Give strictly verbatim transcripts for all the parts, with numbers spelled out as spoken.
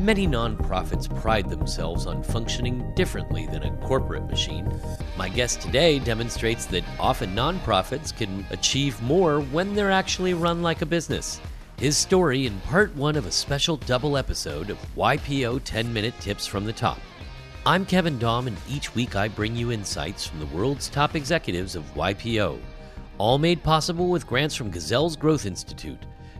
Many nonprofits pride themselves on functioning differently than a corporate machine. My guest today demonstrates that often nonprofits can achieve more when they're actually run like a business. His story in part one of a special double episode of Y P O ten-Minute Tips from the Top. I'm Kevin Daum, and each week I bring you insights from the world's top executives of Y P O, all made possible with grants from Gazelle's Growth Institute,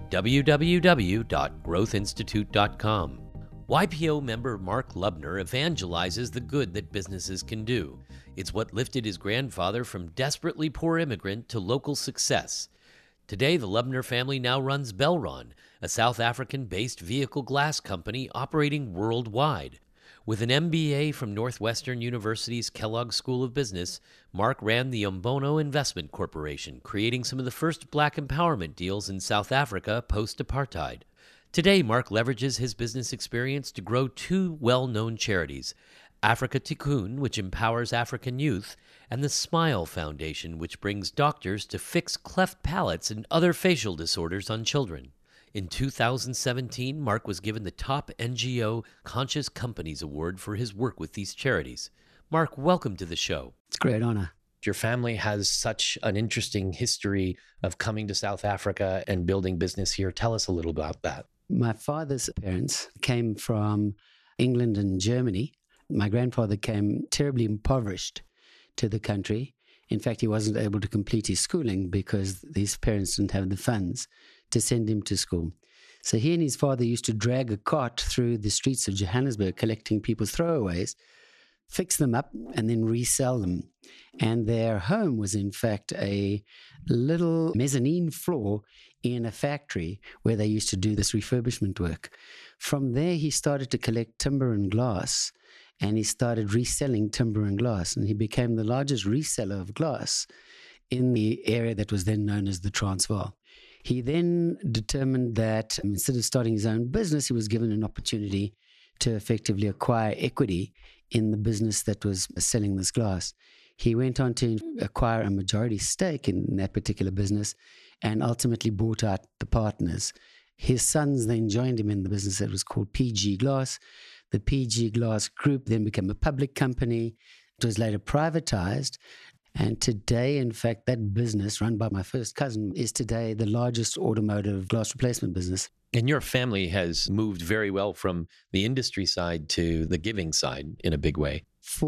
w w w dot growth institute dot com. Y P O member Mark Lubner evangelizes the good that businesses can do. It's what lifted his grandfather from desperately poor immigrant to local success. Today, the Lubner family now runs Belron, a South African-based vehicle glass company operating worldwide. With an M B A from Northwestern University's Kellogg School of Business, Mark ran the Umbono Investment Corporation, creating some of the first black empowerment deals in South Africa post-apartheid. Today, Mark leverages his business experience to grow two well-known charities, Africa Tikkun, which empowers African youth, and the Smile Foundation, which brings doctors to fix cleft palates and other facial disorders on children. In two thousand seventeen, Mark was given the top N G O Conscious Companies Award for his work with these charities. Mark, welcome to the show. It's a great honor. Your family has such an interesting history of coming to South Africa and building business here. Tell us a little about that. My father's parents came from England and Germany. My grandfather came terribly impoverished to the country. In fact, he wasn't able to complete his schooling because his parents didn't have the funds to send him to school. So he and his father used to drag a cart through the streets of Johannesburg, collecting people's throwaways, fix them up, and then resell them. And their home was, in fact, a little mezzanine floor in a factory where they used to do this refurbishment work. From there, he started to collect timber and glass, and he started reselling timber and glass, and he became the largest reseller of glass in the area that was then known as the Transvaal. He then determined that um, instead of starting his own business, he was given an opportunity to effectively acquire equity in the business that was selling this glass. He went on to acquire a majority stake in that particular business and ultimately bought out the partners. His sons then joined him in the business that was called P G Glass. The P G Glass Group then became a public company. It was later privatized. And today, in fact, that business run by my first cousin is today the largest automotive glass replacement business. And your family has moved very well from the industry side to the giving side in a big way.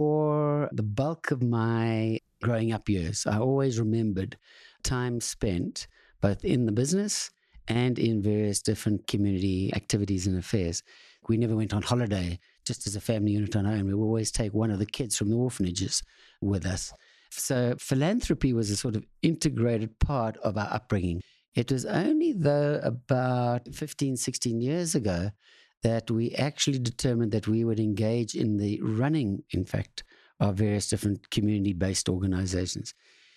For the bulk of my growing up years, I always remembered time spent both in the business and in various different community activities and affairs. We never went on holiday just as a family unit on our own. We would always take one of the kids from the orphanages with us. So philanthropy was a sort of integrated part of our upbringing. It was only, though, about fifteen, sixteen years ago that we actually determined that we would engage in the running, in fact, of various different community-based organizations.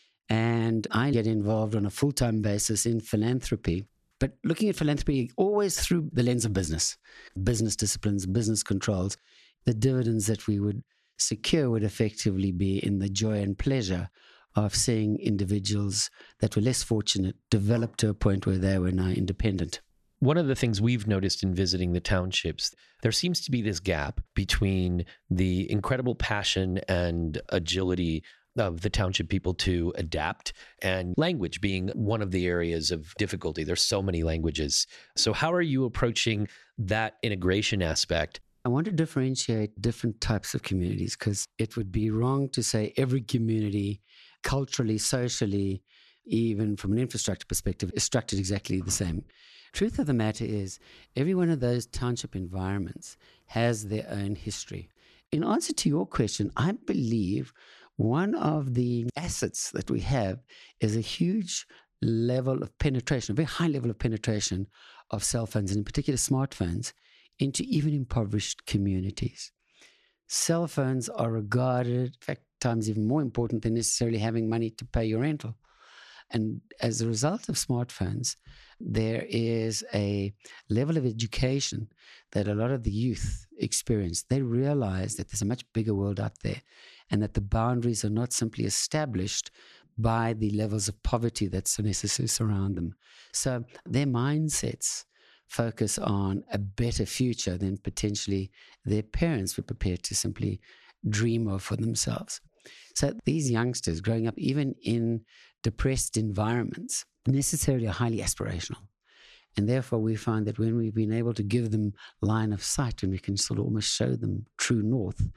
And I get involved on a full-time basis in philanthropy, but looking at philanthropy always through the lens of business, business disciplines, business controls. The dividends that we would secure would effectively be in the joy and pleasure of seeing individuals that were less fortunate develop to a point where they were now independent. One of the things we've noticed in visiting the townships, there seems to be this gap between the incredible passion and agility of the township people to adapt, and language being one of the areas of difficulty. There's so many languages. So how are you approaching that integration aspect? I want to differentiate different types of communities because it would be wrong to say every community, culturally, socially, even from an infrastructure perspective, is structured exactly the same. Truth of the matter is, every one of those township environments has their own history. In answer to your question, I believe one of the assets that we have is a huge level of penetration, a very high level of penetration of cell phones, and in particular smartphones, into even impoverished communities. Cell phones are regarded, in fact, times even more important than necessarily having money to pay your rental. And as a result of smartphones, there is a level of education that a lot of the youth experience. They realize that there's a much bigger world out there and that the boundaries are not simply established by the levels of poverty that so necessarily surround them. So their mindsets focus on a better future than potentially their parents were prepared to simply dream of for themselves. So these youngsters growing up, even in depressed environments, necessarily are highly aspirational. And therefore, we find that when we've been able to give them line of sight and we can sort of almost show them true north,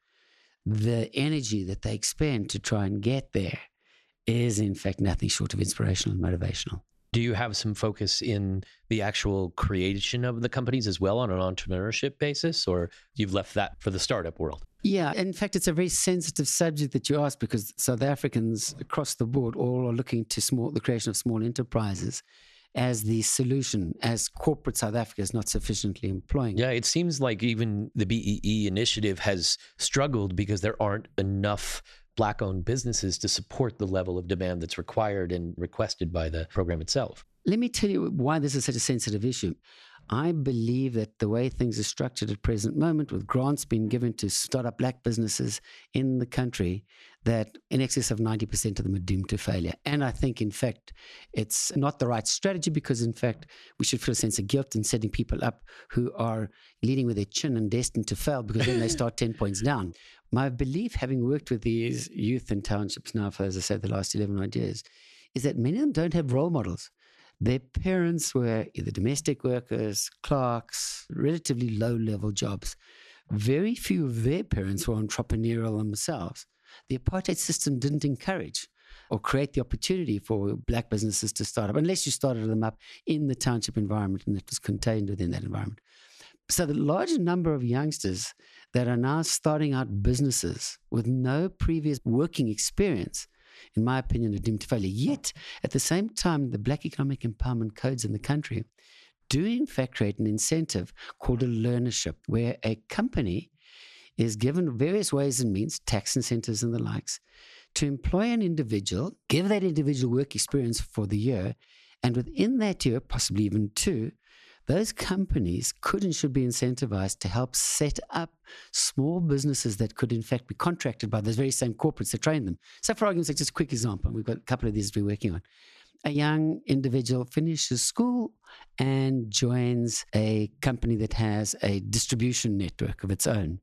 the energy that they expend to try and get there is, in fact, nothing short of inspirational and motivational. Do you have some focus in the actual creation of the companies as well on an entrepreneurship basis, or you've left that for the startup world? Yeah, in fact, it's a very sensitive subject that you ask, because South Africans across the board all are looking to small, the creation of small enterprises as the solution, as corporate South Africa is not sufficiently employing. Yeah, it seems like even the B E E initiative has struggled because there aren't enough Black-owned businesses to support the level of demand that's required and requested by the program itself. Let me tell you why this is such a sensitive issue. I believe that the way things are structured at present moment, with grants being given to startup Black businesses in the country, that in excess of ninety percent of them are doomed to failure. And I think, in fact, it's not the right strategy, because, in fact, we should feel a sense of guilt in setting people up who are leading with their chin and destined to fail, because then they start ten points down. My belief, having worked with these youth in townships now for, as I said, the last eleven odd years, is that many of them don't have role models. Their parents were either domestic workers, clerks, relatively low-level jobs. Very few of their parents were entrepreneurial themselves. The apartheid system didn't encourage or create the opportunity for Black businesses to start up, unless you started them up in the township environment and it was contained within that environment. So the larger number of youngsters that are now starting out businesses with no previous working experience, in my opinion, are doomed to failure. Yet, at the same time, the Black Economic Empowerment Codes in the country do in fact create an incentive called a learnership, where a company is given various ways and means, tax incentives and the likes, to employ an individual, give that individual work experience for the year, and within that year, possibly even two, those companies could and should be incentivized to help set up small businesses that could, in fact, be contracted by those very same corporates that train them. So, for argument's sake, just a quick example. We've got a couple of these we're working on. A young individual finishes school and joins a company that has a distribution network of its own.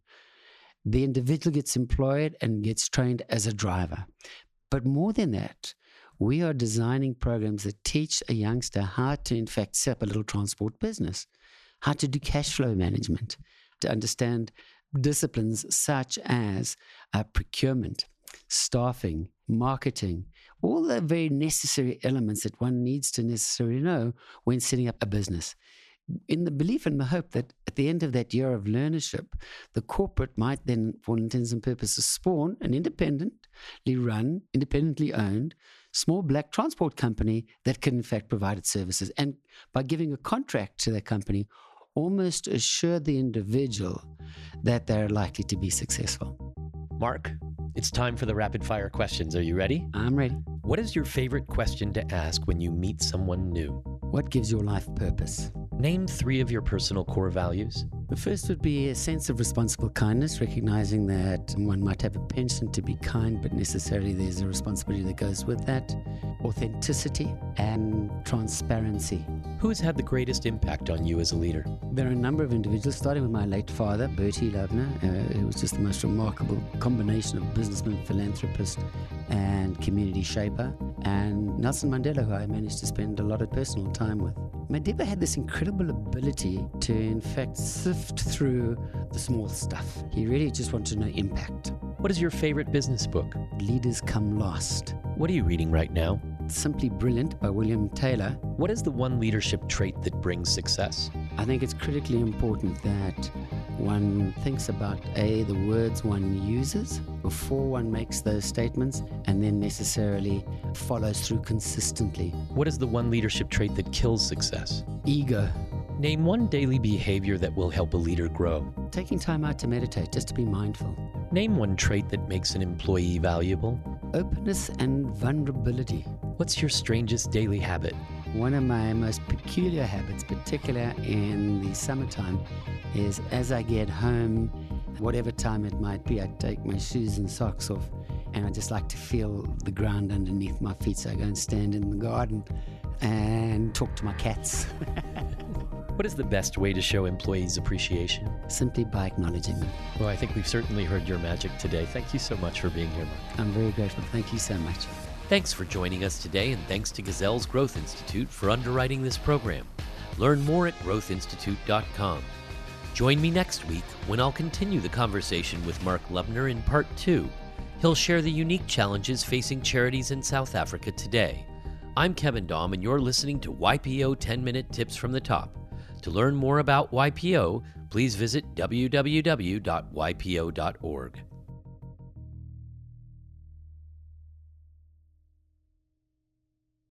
The individual gets employed and gets trained as a driver. But more than that, we are designing programs that teach a youngster how to, in fact, set up a little transport business, how to do cash flow management, to understand disciplines such as uh, procurement, staffing, marketing, all the very necessary elements that one needs to necessarily know when setting up a business. In the belief and the hope that at the end of that year of learnership, the corporate might then, for all intents and purposes, spawn an independently run, independently owned, small Black transport company that can in fact provide its services. And by giving a contract to that company, almost assure the individual that they're likely to be successful. Mark, it's time for the rapid fire questions. Are you ready? I'm ready. What is your favorite question to ask when you meet someone new? What gives your life purpose? Name three of your personal core values. The first would be a sense of responsible kindness, recognizing that one might have a penchant to be kind, but necessarily there's a responsibility that goes with that. Authenticity and transparency. Who has had the greatest impact on you as a leader? There are a number of individuals, starting with my late father, Bertie Loebner, uh, who was just the most remarkable combination of businessman, philanthropist, and community shaper, and Nelson Mandela, who I managed to spend a lot of personal time with. Madiba had this incredible ability to, in fact, sift through the small stuff. He really just wanted to know impact. What is your favorite business book? Leaders Come Last. What are you reading right now? Simply Brilliant by William Taylor. What is the one leadership trait that brings success? I think it's critically important that one thinks about, A, the words one uses before one makes those statements, and then necessarily follows through consistently. What is the one leadership trait that kills success? Ego. Name one daily behavior that will help a leader grow. Taking time out to meditate, just to be mindful. Name one trait that makes an employee valuable. Openness and vulnerability. What's your strangest daily habit? One of my most peculiar habits, particularly in the summertime, is as I get home, whatever time it might be, I take my shoes and socks off, and I just like to feel the ground underneath my feet. So I go and stand in the garden and talk to my cats. What is the best way to show employees appreciation? Simply by acknowledging them. Well, I think we've certainly heard your magic today. Thank you so much for being here, Mark. I'm very grateful. Thank you so much. Thanks for joining us today, and thanks to Gazelle's Growth Institute for underwriting this program. Learn more at growth institute dot com. Join me next week when I'll continue the conversation with Mark Lubner in part two. He'll share the unique challenges facing charities in South Africa today. I'm Kevin Daum, and you're listening to Y P O ten-Minute Tips from the Top. To learn more about Y P O, please visit w w w dot y p o dot org.